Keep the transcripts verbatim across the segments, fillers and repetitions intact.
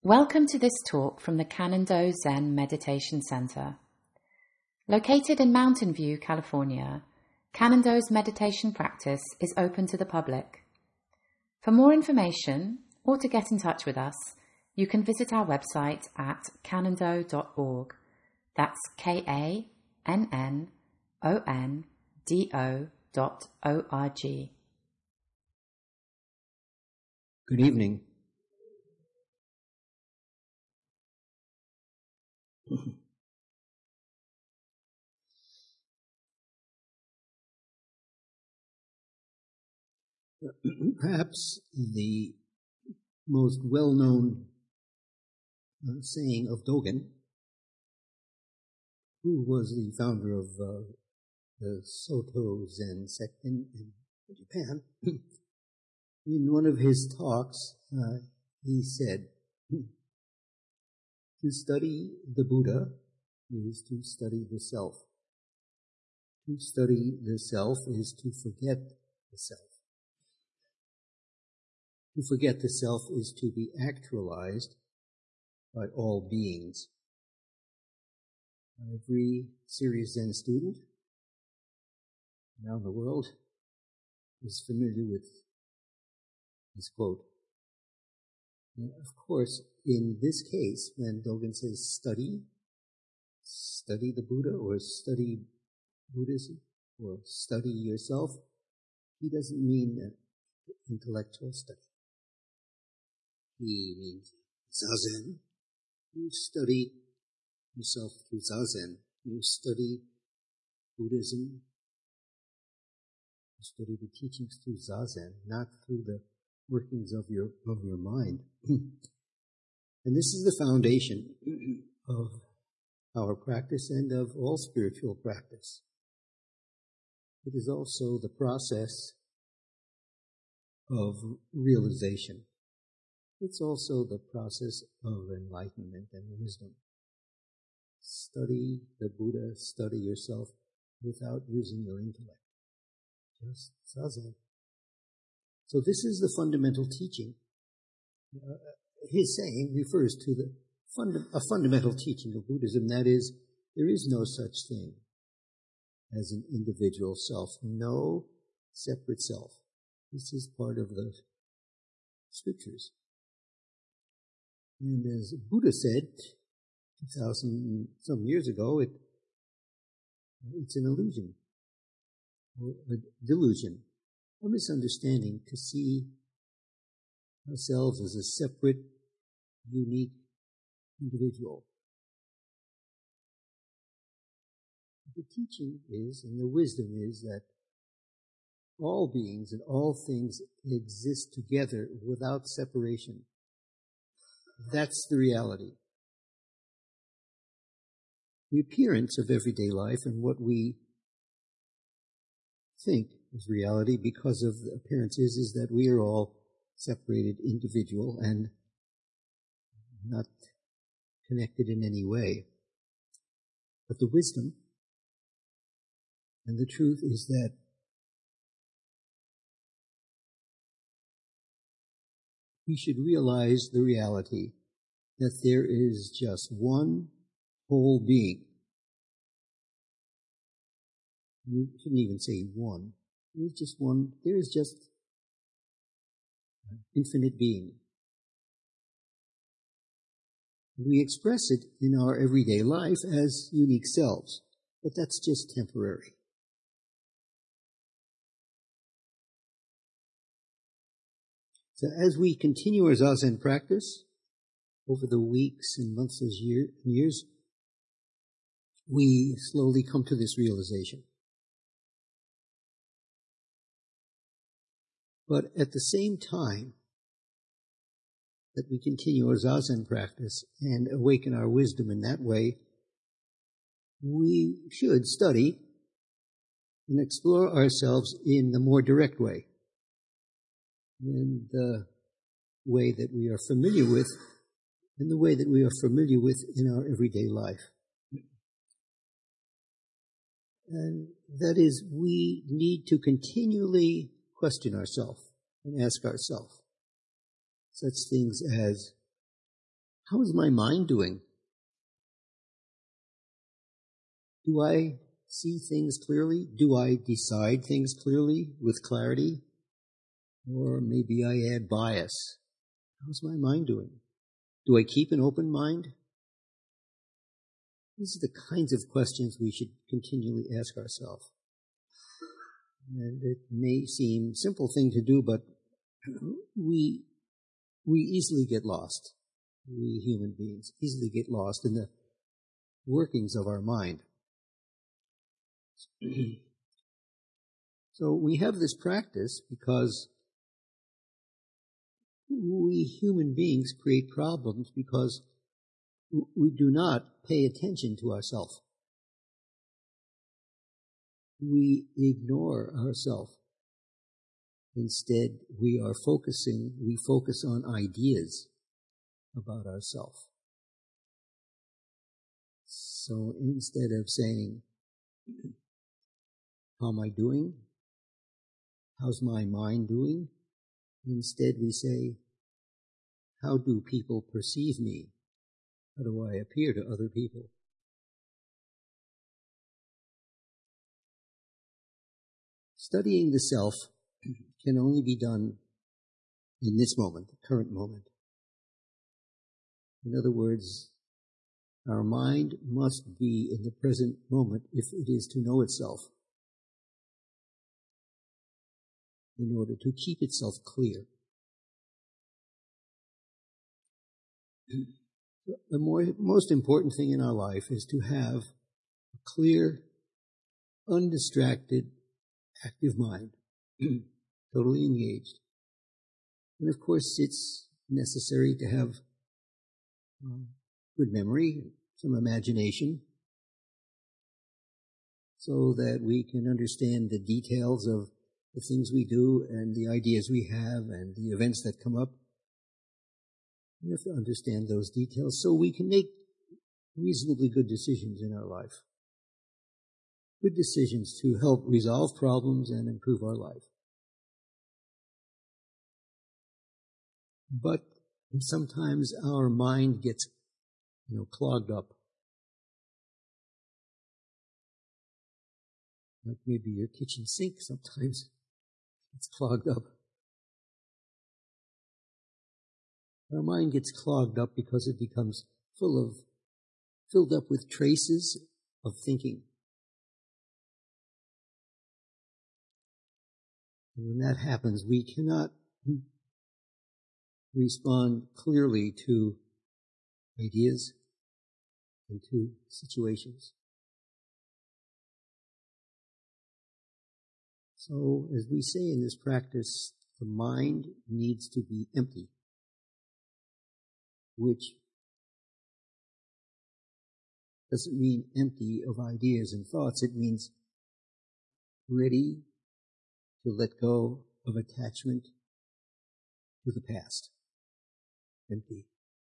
Welcome to this talk from the Cannon-Do Zen Meditation Center. Located in Mountain View, California, Cannon-Do's meditation practice is open to the public. For more information or to get in touch with us, you can visit our website at cannon-do dot org. That's K A N N O N D O dot O R G. Good evening. Perhaps the most well-known uh, saying of Dogen, who was the founder of uh, the Soto Zen sect in, in Japan, in one of his talks, uh, he said, to study the Buddha is to study the self. To study the self is to forget the self. To forget the self is to be actualized by all beings. Every serious Zen student around the world is familiar with this quote. And of course, in this case, when Dogen says study, study the Buddha or study Buddhism or study yourself, he doesn't mean an intellectual study. He means Zazen. You study yourself through Zazen. You study Buddhism. You study the teachings through Zazen, not through the workings of your of your mind. And this is the foundation of our practice and of all spiritual practice. It is also the process of realization. It's also the process of enlightenment and wisdom. Study the Buddha, study yourself without using your intellect. Just Zazen. So this is the fundamental teaching. Uh, his saying refers to the funda- a fundamental teaching of Buddhism, that is, there is no such thing as an individual self, no separate self. This is part of the scriptures. And as Buddha said two thousand some years ago, it, it's an illusion, or a delusion, a misunderstanding to see ourselves as a separate, unique individual. The teaching is, and the wisdom is, that all beings and all things exist together without separation. That's the reality. The appearance of everyday life and what we think is reality because of the appearances is that we are all separated, individual, and not connected in any way. But the wisdom and the truth is that we should realize the reality that there is just one whole being. We shouldn't even say one. There is just one, there is just an infinite being. We express it in our everyday life as unique selves, but that's just temporary. So as we continue our Zazen practice over the weeks and months and year, years, we slowly come to this realization. But at the same time that we continue our Zazen practice and awaken our wisdom in that way, we should study and explore ourselves in the more direct way, in the way that we are familiar with, in the way that we are familiar with in our everyday life. And that is, we need to continually question ourselves and ask ourselves such things as, How is my mind doing? Do I see things clearly? Do I decide things clearly with clarity? Or maybe I add bias. How's my mind doing? Do I keep an open mind? These are the kinds of questions we should continually ask ourselves. And it may seem a simple thing to do, but we we easily get lost. We human beings easily get lost in the workings of our mind. So we have this practice because we human beings create problems because we do not pay attention to ourselves. We ignore ourselves. Instead, we are focusing, we focus on ideas about ourselves. So instead of saying, how am I doing? How's my mind doing? Instead we say, how do people perceive me? How do I appear to other people? Studying the self can only be done in this moment, the current moment. In other words, our mind must be in the present moment if it is to know itself, in order to keep itself clear. The more, most important thing in our life is to have a clear, undistracted, active mind, totally engaged. And of course, it's necessary to have uh, good memory, some imagination, so that we can understand the details of the things we do and the ideas we have and the events that come up. We have to understand those details so we can make reasonably good decisions in our life. Good decisions to help resolve problems and improve our life. But sometimes our mind gets, you know, clogged up. Like maybe your kitchen sink sometimes it's clogged up. Our mind gets clogged up because it becomes full of, filled up with traces of thinking. And when that happens, we cannot respond clearly to ideas and to situations. So, as we say in this practice, the mind needs to be empty, which doesn't mean empty of ideas and thoughts. It means ready to let go of attachment to the past. Empty.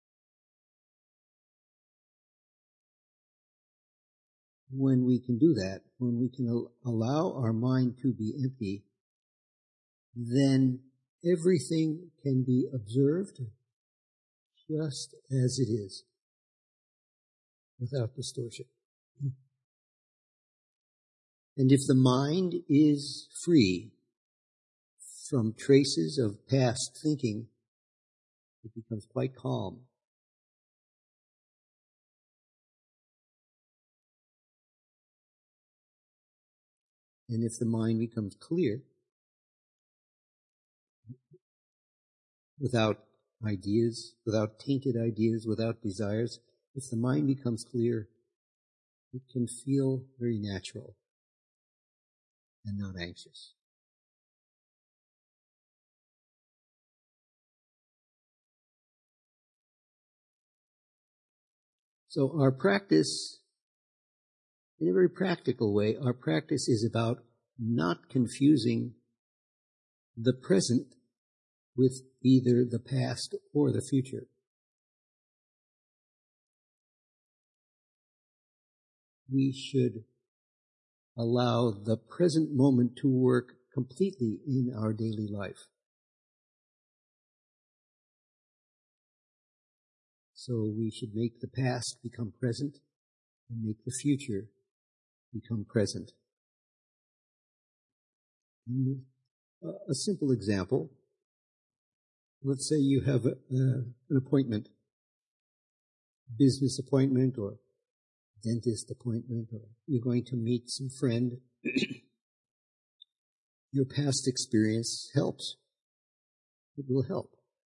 When we can do that, when we can al- allow our mind to be empty, then everything can be observed just as it is, without distortion. And if the mind is free from traces of past thinking, it becomes quite calm. And if the mind becomes clear, without ideas, without tainted ideas, without desires, if the mind becomes clear, it can feel very natural and not anxious. So our practice, in a very practical way, our practice is about not confusing the present with either the past or the future. We should allow the present moment to work completely in our daily life. So we should make the past become present and make the future become present. And a simple example, let's say you have a, uh, an appointment, business appointment or dentist appointment, or you're going to meet some friend. Your past experience helps. It will help.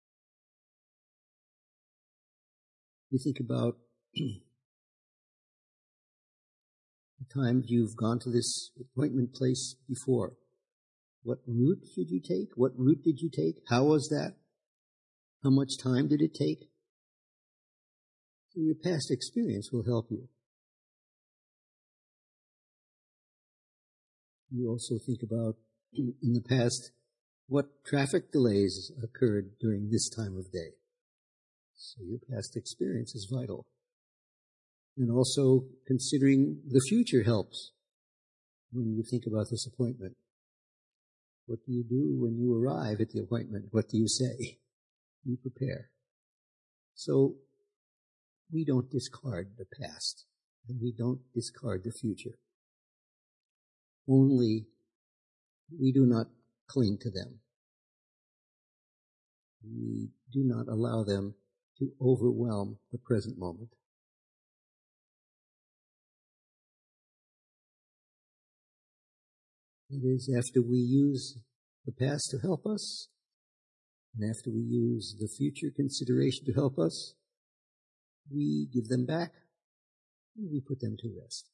You think about the times you've gone to this appointment place before. What route should you take? What route did you take? How was that? How much time did it take? So your past experience will help you. You also think about, in the past, what traffic delays occurred during this time of day. So your past experience is vital. And also considering the future helps when you think about this appointment. What do you do when you arrive at the appointment? What do you say? You prepare. So we don't discard the past, and we don't discard the future. Only we do not cling to them. We do not allow them to overwhelm the present moment. It is after we use the past to help us, and after we use the future consideration to help us, we give them back, and we put them to rest.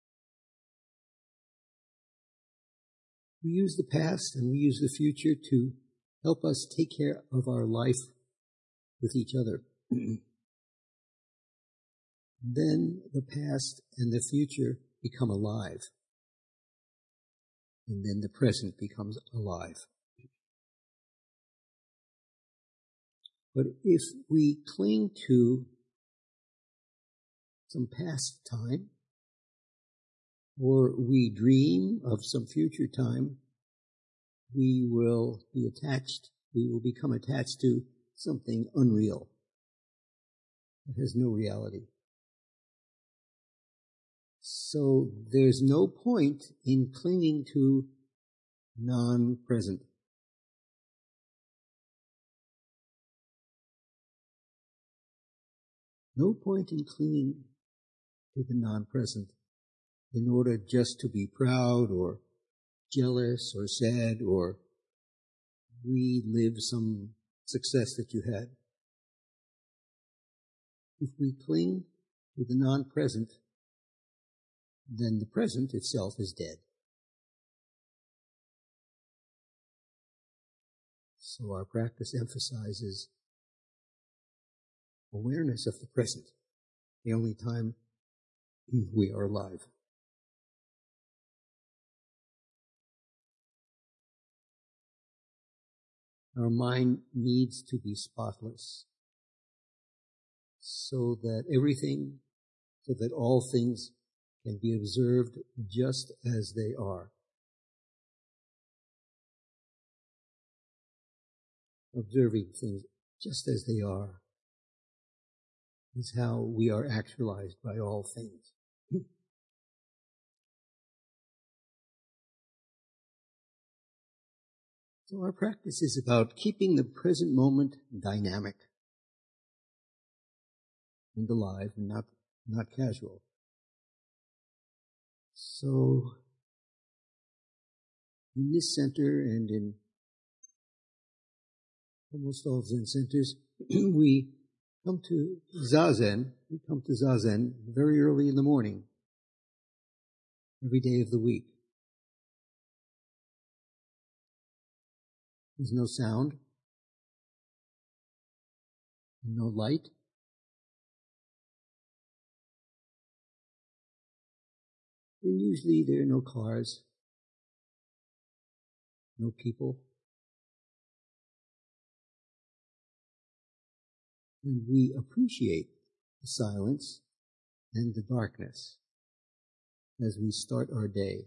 We use the past and we use the future to help us take care of our life with each other. Then the past and the future become alive. And then the present becomes alive. But if we cling to some past time, or we dream of some future time, we will be attached, we will become attached to something unreal. It has no reality. So there's no point in clinging to non-present. No point in clinging to the non-present in order just to be proud or jealous or sad or relive some success that you had. If we cling to the non-present, then the present itself is dead. So our practice emphasizes awareness of the present, the only time we are alive. Our mind needs to be spotless so that everything, so that all things can be observed just as they are. Observing things just as they are is how we are actualized by all things. So our practice is about keeping the present moment dynamic and alive and not, not casual. So in this center and in almost all Zen centers, we come to Zazen, we come to Zazen very early in the morning, every day of the week. There's no sound, no light. And usually there are no cars, no people. And we appreciate the silence and the darkness as we start our day.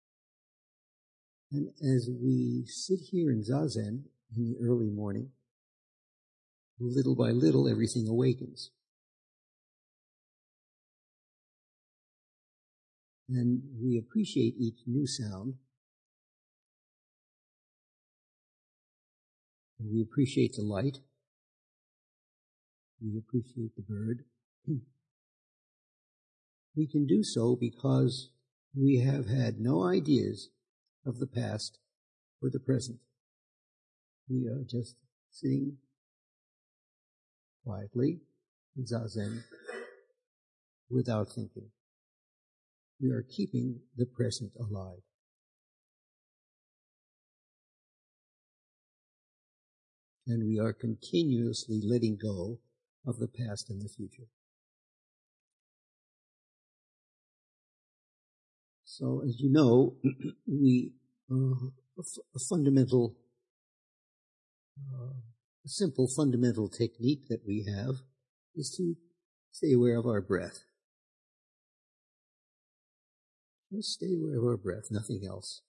And as we sit here in Zazen in the early morning, little by little everything awakens. And we appreciate each new sound. And we appreciate the light. We appreciate the bird. We can do so because we have had no ideas of the past or the present. We are just sitting quietly in Zazen without thinking. We are keeping the present alive. And we are continuously letting go of the past and the future. So, as you know, we uh, a, f- a fundamental, uh, a simple fundamental technique that we have is to stay aware of our breath. Just stay aware of our breath, nothing else.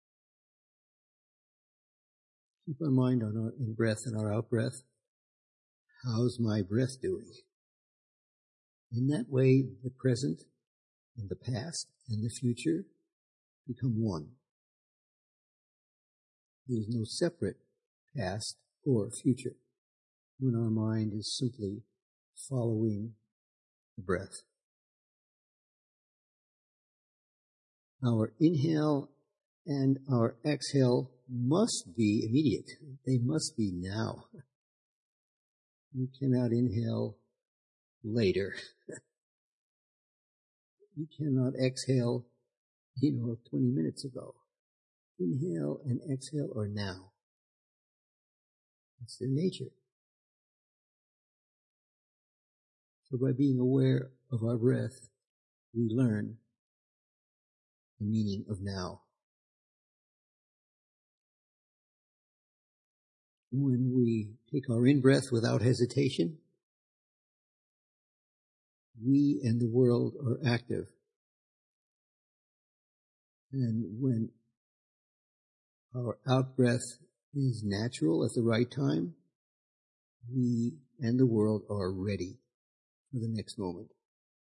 Keep our mind on our in-breath and our out-breath. How's my breath doing? In that way, the present and the past and the future become one. There's no separate past or future when our mind is simply following the breath. Our inhale and our exhale must be immediate. They must be now. We cannot inhale later. You cannot exhale, you know, twenty minutes ago. Inhale and exhale are now. It's their nature. So by being aware of our breath, we learn the meaning of now. When we take our in-breath without hesitation, we and the world are active. And when our out-breath is natural at the right time, we and the world are ready for the next moment.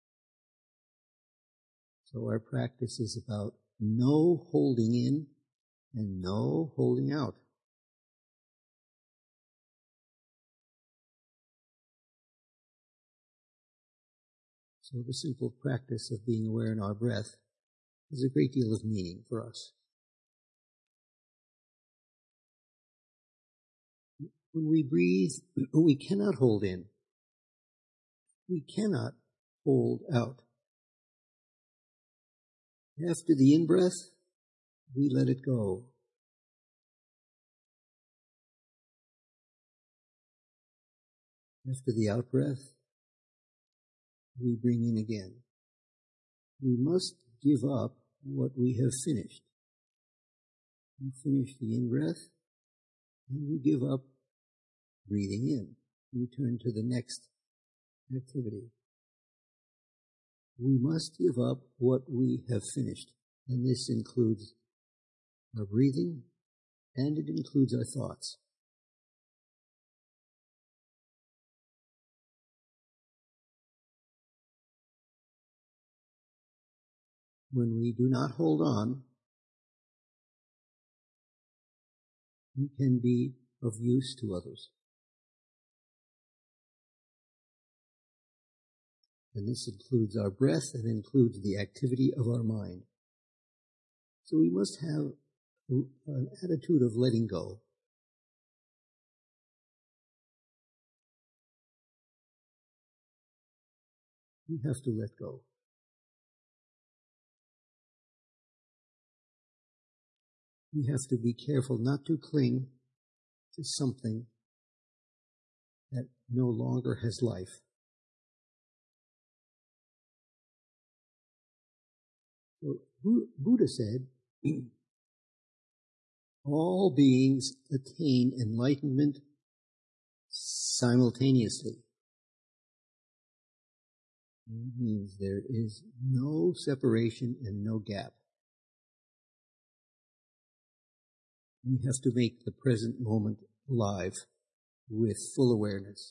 So our practice is about no holding in and no holding out. So the simple practice of being aware in our breath has a great deal of meaning for us. When we breathe, we cannot hold in. We cannot hold out. After the in-breath, we let it go. After the out-breath, we bring in again. We must give up what we have finished. You finish the in-breath, and you give up breathing in. You turn to the next activity. We must give up what we have finished, and this includes our breathing, and it includes our thoughts. When we do not hold on, we can be of use to others. And this includes our breath and includes the activity of our mind. So we must have an attitude of letting go. We have to let go. We have to be careful not to cling to something that no longer has life. So Buddha said, all beings attain enlightenment simultaneously. It means there is no separation and no gap. We have to make the present moment alive with full awareness.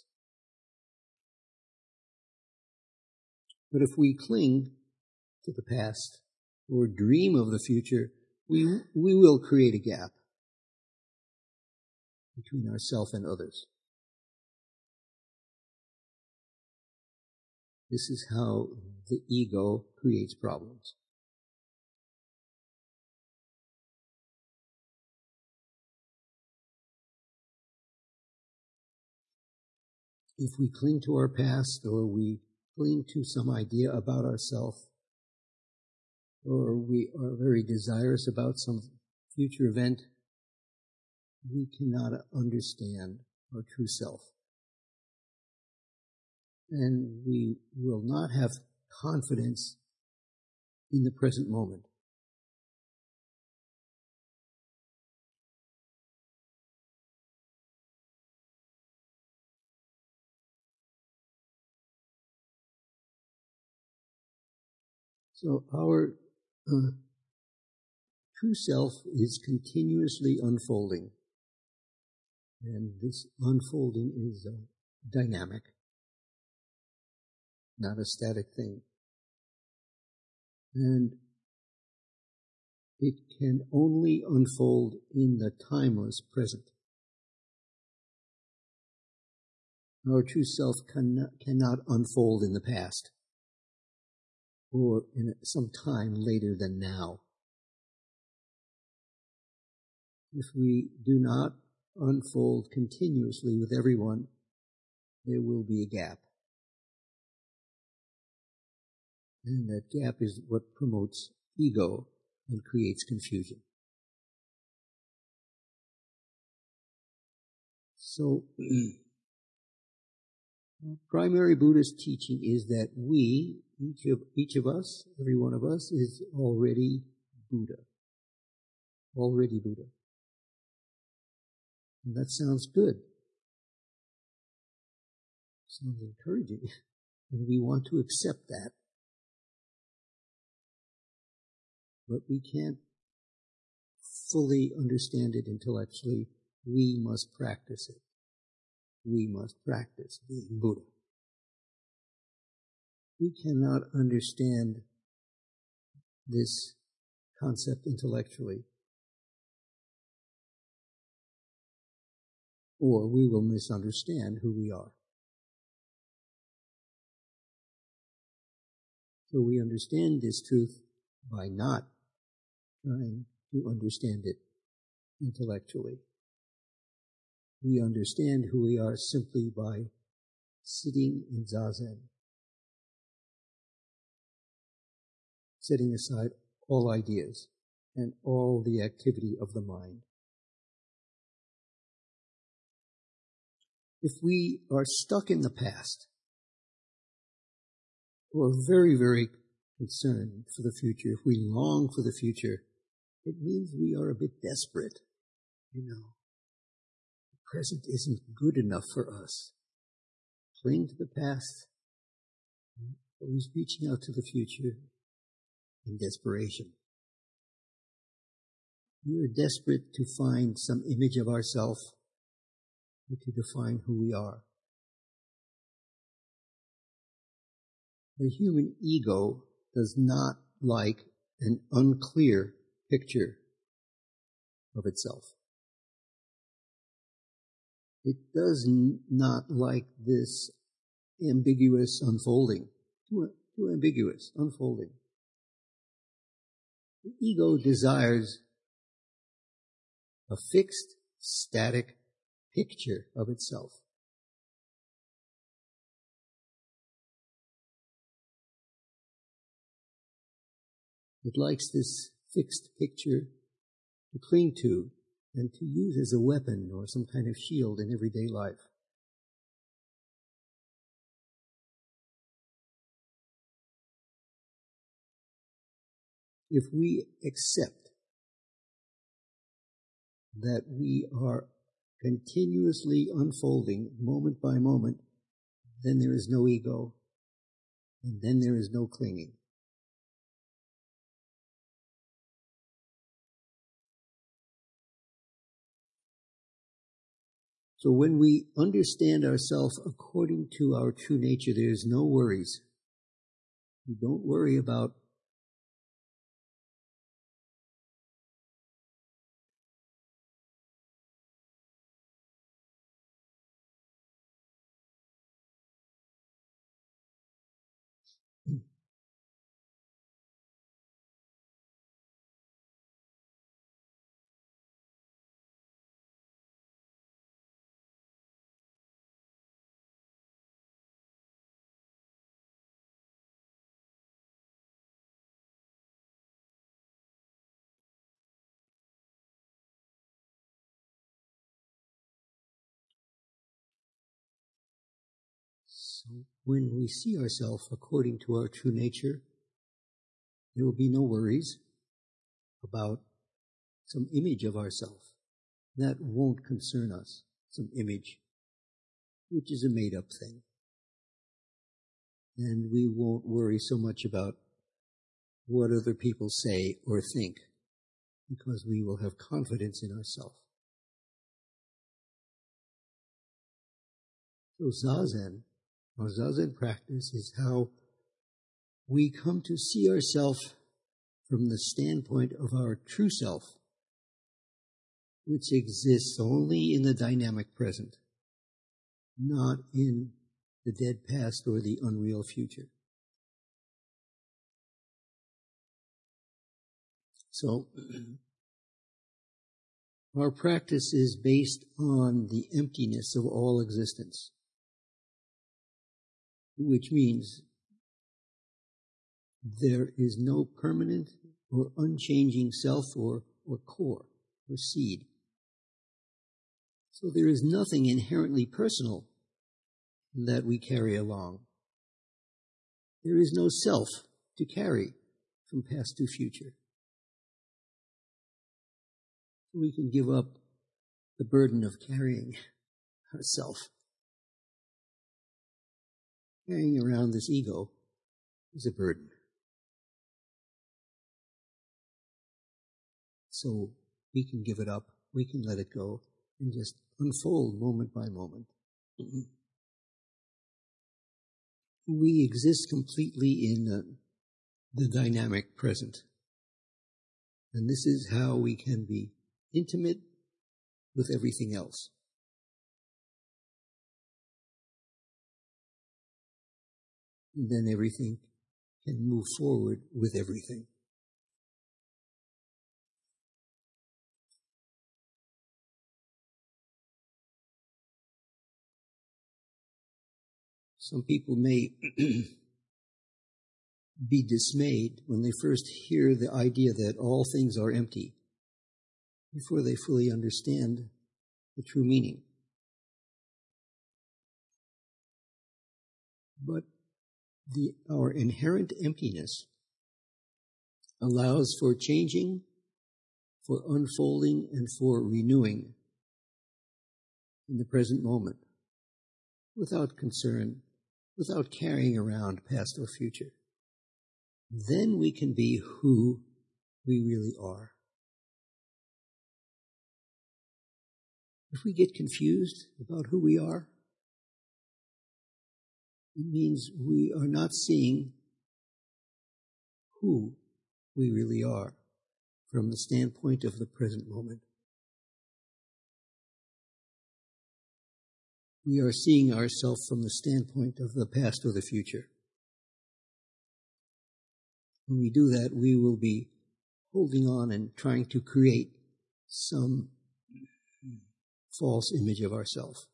But if we cling to the past or dream of the future, we, we will create a gap between ourselves and others. This is how the ego creates problems. If we cling to our past, or we cling to some idea about ourselves, or we are very desirous about some future event, we cannot understand our true self. And we will not have confidence in the present moment. So our uh, true self is continuously unfolding. And this unfolding is uh, dynamic, not a static thing. And it can only unfold in the timeless present. Our true self cannot, cannot unfold in the past, or in some time later than now. If we do not unfold continuously with everyone, there will be a gap. And that gap is what promotes ego and creates confusion. So, primary Buddhist teaching is that we, each of, each of us, every one of us, is already Buddha. Already Buddha. And that sounds good. Sounds encouraging. And we want to accept that. But we can't fully understand it intellectually. We must practice it. We must practice being Buddha. We cannot understand this concept intellectually, or we will misunderstand who we are. So we understand this truth by not trying to understand it intellectually. We understand who we are simply by sitting in Zazen, setting aside all ideas and all the activity of the mind. If we are stuck in the past, or very, very concerned for the future, if we long for the future, it means we are a bit desperate, you know. The present isn't good enough for us. Cling to the past, always reaching out to the future in desperation. We are desperate to find some image of ourselves, or to define who we are. The human ego does not like an unclear picture of itself. It does not like this ambiguous unfolding, too, too ambiguous unfolding. The ego desires a fixed, static picture of itself. It likes this fixed picture to cling to and to use as a weapon or some kind of shield in everyday life. If we accept that we are continuously unfolding moment by moment, then there is no ego, and then there is no clinging. So when we understand ourselves according to our true nature, there is no worries. We don't worry about when we see ourselves according to our true nature, there will be no worries about some image of ourselves. That won't concern us, some image, which is a made-up thing. And we won't worry so much about what other people say or think, because we will have confidence in ourselves. So Zazen, our Zazen practice is how we come to see ourselves from the standpoint of our true self, which exists only in the dynamic present, not in the dead past or the unreal future. So, our practice is based on the emptiness of all existence, which means there is no permanent or unchanging self or, or core or seed. So there is nothing inherently personal that we carry along. There is no self to carry from past to future. We can give up the burden of carrying ourself. Carrying around this ego is a burden. So we can give it up, we can let it go, and just unfold moment by moment. We exist completely in the, the dynamic present. And this is how we can be intimate with everything else. And then everything can move forward with everything. Some people may be dismayed when they first hear the idea that all things are empty, before they fully understand the true meaning. But the, our inherent emptiness allows for changing, for unfolding, and for renewing in the present moment, without concern, without carrying around past or future. Then we can be who we really are. If we get confused about who we are, it means we are not seeing who we really are from the standpoint of the present moment. We are seeing ourselves from the standpoint of the past or the future. When we do that, we will be holding on and trying to create some false image of ourselves.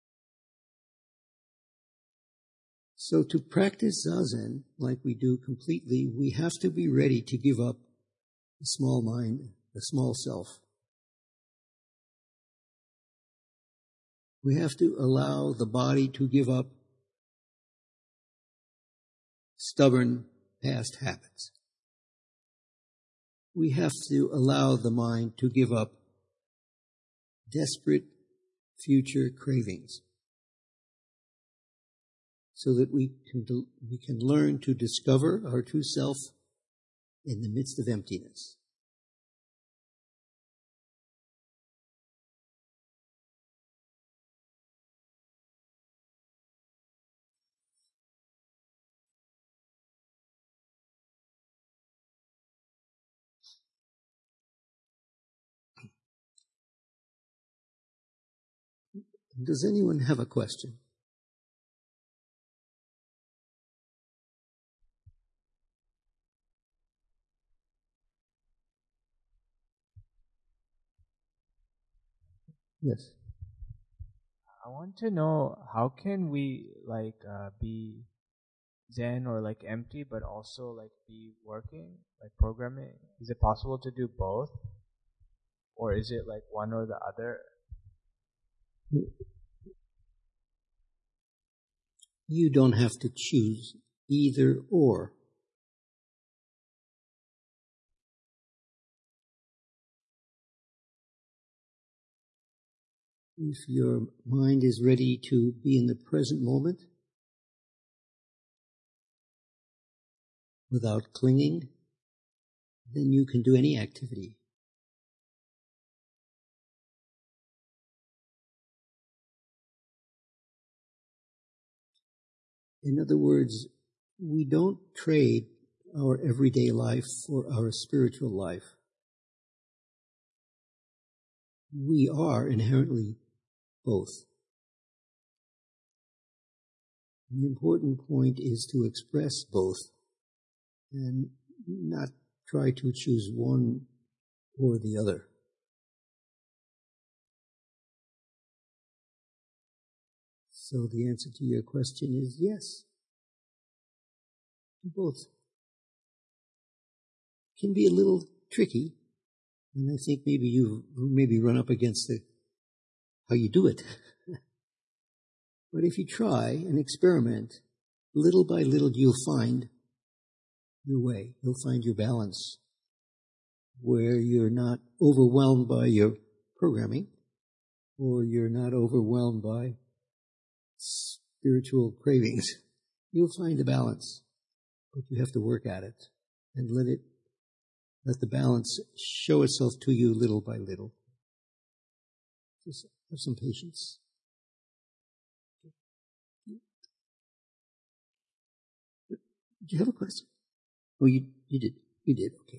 So to practice Zazen like we do completely, we have to be ready to give up the small mind, the small self. We have to allow the body to give up stubborn past habits. We have to allow the mind to give up desperate future cravings, so that we can we can learn to discover our true self in the midst of emptiness. Does anyone have a question? Yes. I want to know, how can we like uh, be Zen or like empty, but also like be working, like programming? Is it possible to do both, or is it like one or the other? You don't have to choose either or. If your mind is ready to be in the present moment without clinging, then you can do any activity. In other words, we don't trade our everyday life for our spiritual life. We are inherently both. The important point is to express both and not try to choose one or the other. So the answer to your question is yes. Both. Can be a little tricky, and I think maybe you've maybe run up against the, how you do it. But if you try and experiment, little by little you'll find your way. You'll find your balance where you're not overwhelmed by your programming or you're not overwhelmed by spiritual cravings. You'll find the balance, but you have to work at it and let it, let the balance show itself to you little by little. Just have some patience. Do you have a question? Oh, you, you did. You did. Okay.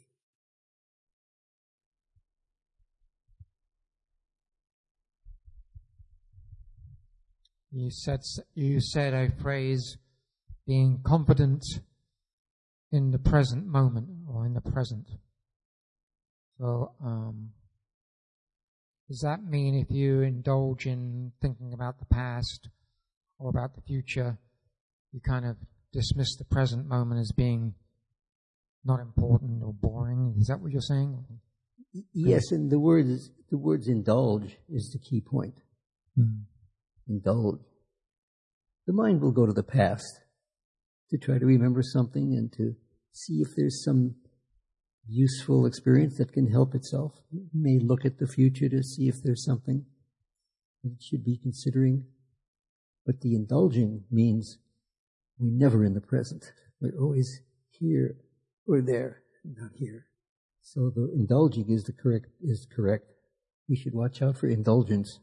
You said you said a phrase, being confident in the present moment or in the present. So, um, does that mean if you indulge in thinking about the past or about the future, you kind of dismiss the present moment as being not important or boring? Is that what you're saying? Yes, and the word is, the words indulge is the key point. Hmm. Indulge. The mind will go to the past to try to remember something and to see if there's some useful experience that can help itself. It may look at the future to see if there's something that it should be considering. But the indulging means we're never in the present. We're always here or there, not here. So the indulging is the correct is correct. We should watch out for indulgence.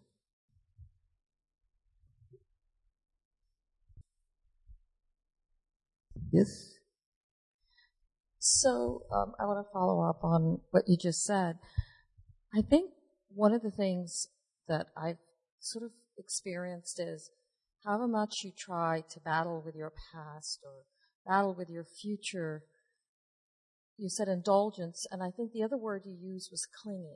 Yes? So um, I want to follow up on what you just said. I think one of the things that I've sort of experienced is however much you try to battle with your past or battle with your future, you said indulgence, and I think the other word you used was clinging.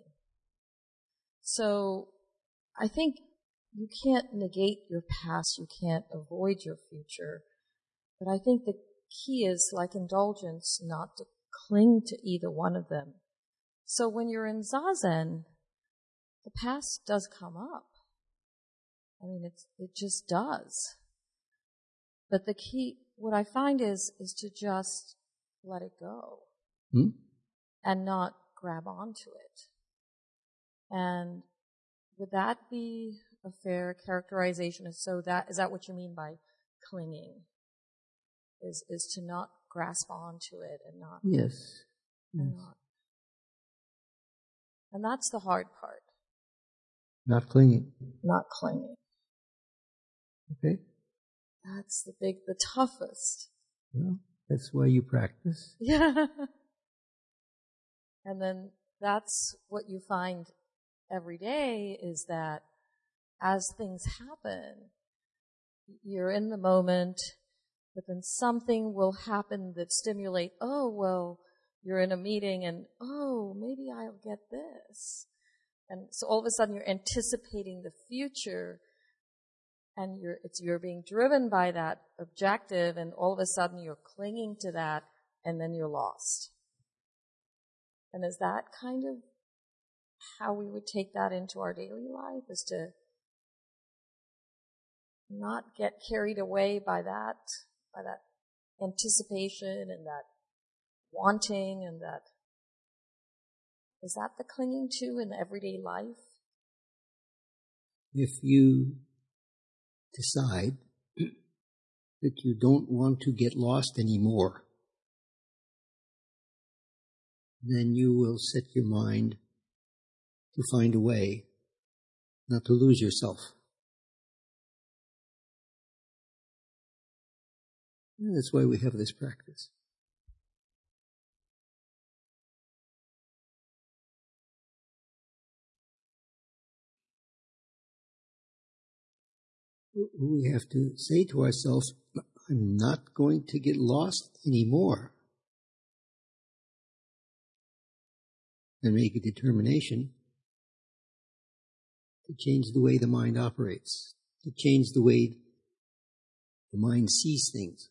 So I think you can't negate your past, you can't avoid your future, but I think the key is, like indulgence, not to cling to either one of them. So when you're in Zazen, the past does come up. I mean, it's, it just does. But the key, what I find is, is to just let it go Hmm? and not grab onto it. And would that be a fair characterization? So that, is that what you mean by clinging? Is, is to not grasp onto it and not, Yes. and Yes. not. And that's the hard part. Not clinging. Not clinging. Okay? That's the big, the toughest. Well, that's why you practice. Yeah. And then that's what you find every day is that as things happen, you're in the moment, but then something will happen that stimulate, oh, well, you're in a meeting and, oh, maybe I'll get this. And so all of a sudden you're anticipating the future and you're, it's, you're being driven by that objective and all of a sudden you're clinging to that and then you're lost. And is that kind of how we would take that into our daily life, is to not get carried away by that, by that anticipation and that wanting and that, is that the clinging to in everyday life? If you decide that you don't want to get lost anymore, then you will set your mind to find a way not to lose yourself. And that's why we have this practice. We have to say to ourselves, I'm not going to get lost anymore. And make a determination to change the way the mind operates, to change the way the mind sees things.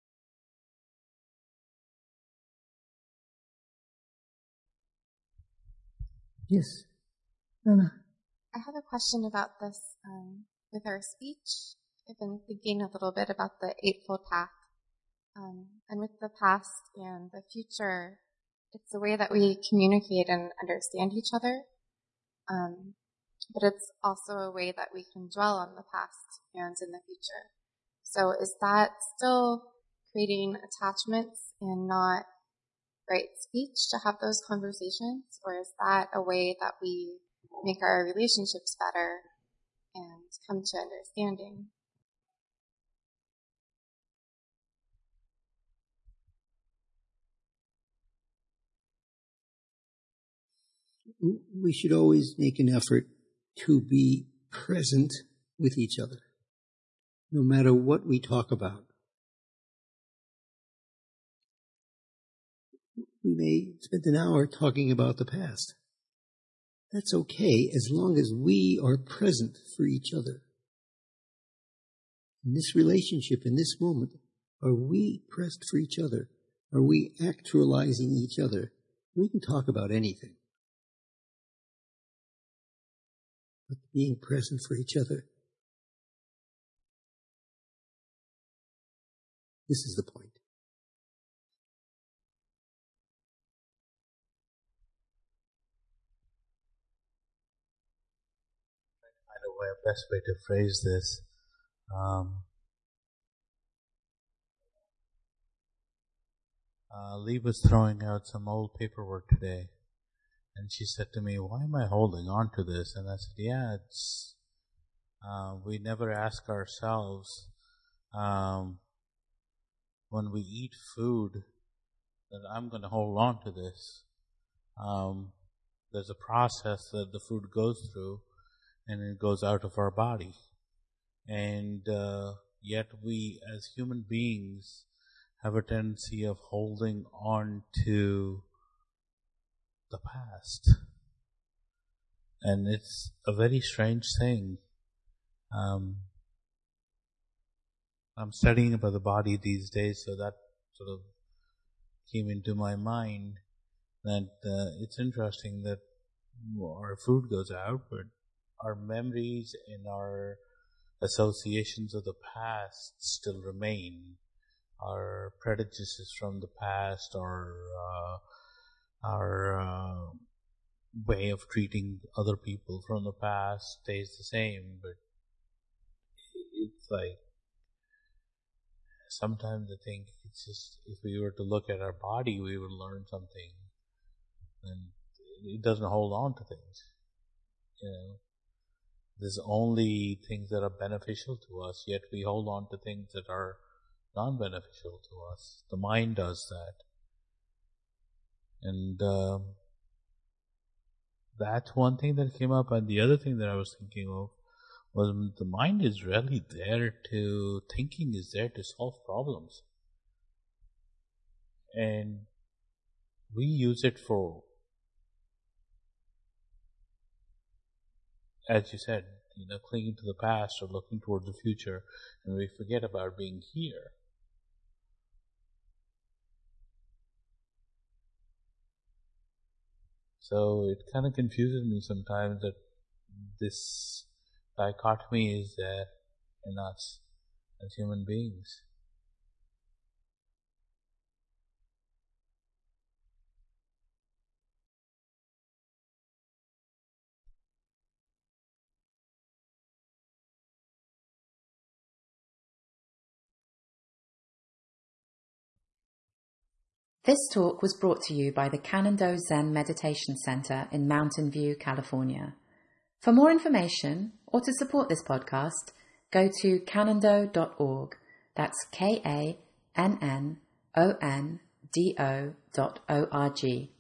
Yes. Anna. I have a question about this um, with our speech. I've been thinking a little bit about the Eightfold Path. Um, and with the past and the future, it's the way that we communicate and understand each other. Um, but it's also a way that we can dwell on the past and in the future. So is that still creating attachments and not right speech to have those conversations? Or is that a way that we make our relationships better and come to understanding? We should always make an effort to be present with each other, no matter what we talk about. We may spend an hour talking about the past. That's okay, as long as we are present for each other. In this relationship, in this moment, are we present for each other? Are we actualizing each other? We can talk about anything. But being present for each other, this is the point. Find a way, a best way to phrase this. Um, uh, Lee was throwing out some old paperwork today. And she said to me, why am I holding on to this? And I said, yeah, it's, uh, we never ask ourselves, um, when we eat food, that I'm going to hold on to this. Um, there's a process that the food goes through, and it goes out of our body. And, uh, yet we, as human beings, have a tendency of holding on to the past. And it's a very strange thing. Um, I'm studying about the body these days, so that sort of came into my mind that uh, it's interesting that our food goes out, but our memories and our associations of the past still remain. Our prejudices from the past, our uh, our uh, way of treating other people from the past stays the same, but it's like sometimes I think it's just, if we were to look at our body, we would learn something, and it doesn't hold on to things. You know, there's only things that are beneficial to us, yet we hold on to things that are non-beneficial to us. The mind does that. And um, that's one thing that came up. And the other thing that I was thinking of was the mind is really there to, thinking is there to solve problems. And we use it for, as you said, you know, clinging to the past or looking towards the future, and we forget about being here. So it kind of confuses me sometimes that this dichotomy is there, in us as human beings. This talk was brought to you by the Kannon-Do Zen Meditation Center in Mountain View, California. For more information or to support this podcast, go to kannon-do dot org. That's K A N N O N D O dot O R G.